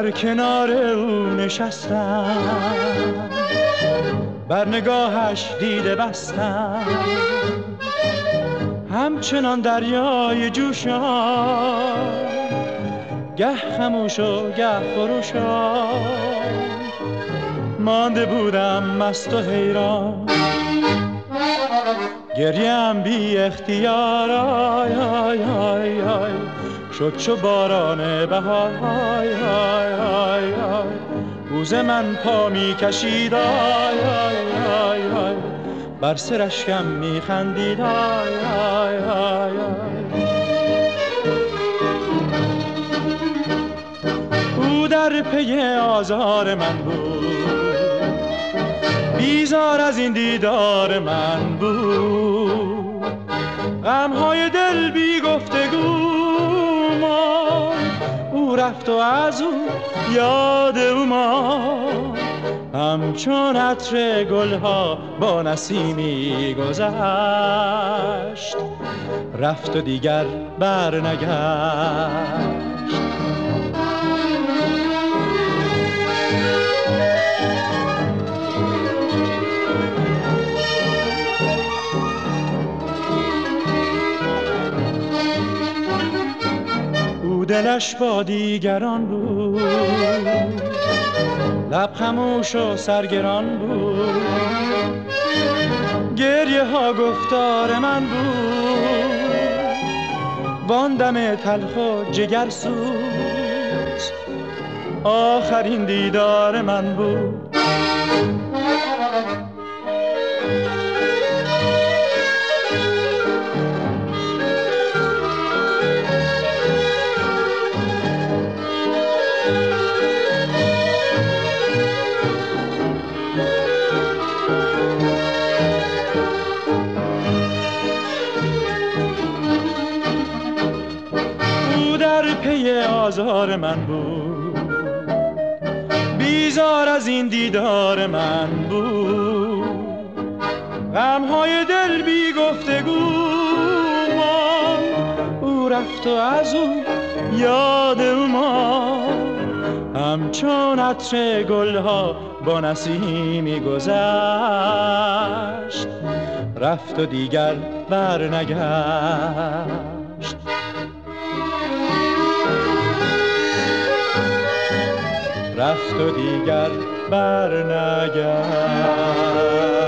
در کنار او نشستم، بر نگاهش دیده بستم، همچنان دریای جوشان، گه خموش و گه خروشان. مانده بودم مست و حیران، گریم بی اختیار. آی آی آی آی شد چو باران بهار. آی آی آی آی روز من پا می کشید. آی آی آی آی بر سرشکم می خندید. آی آی آی آی او در پی آزار من بود، بیزار از این دیدار من بود. غمهای دل بی گفتگو ماند، او رفت و از او یاد او ماند. همچون عطر گلها با نسیمی گذشت، رفت و دیگر برنگشت. دلش با دیگران بود، لب خموش و سرگران بود. گریه ها گفتار من بود، وان دم تلخ و جگرسوز آخرین دیدار من بود. آزار من بود، بیزار از این دیدار من بود. غمهای دل بی گفتگو ماند، او رفت و از او یاد او ماند. همچون عطر گلها با نسیمی گذشت، رفت و دیگر برنگشت. رفت و دیگر برنگشت.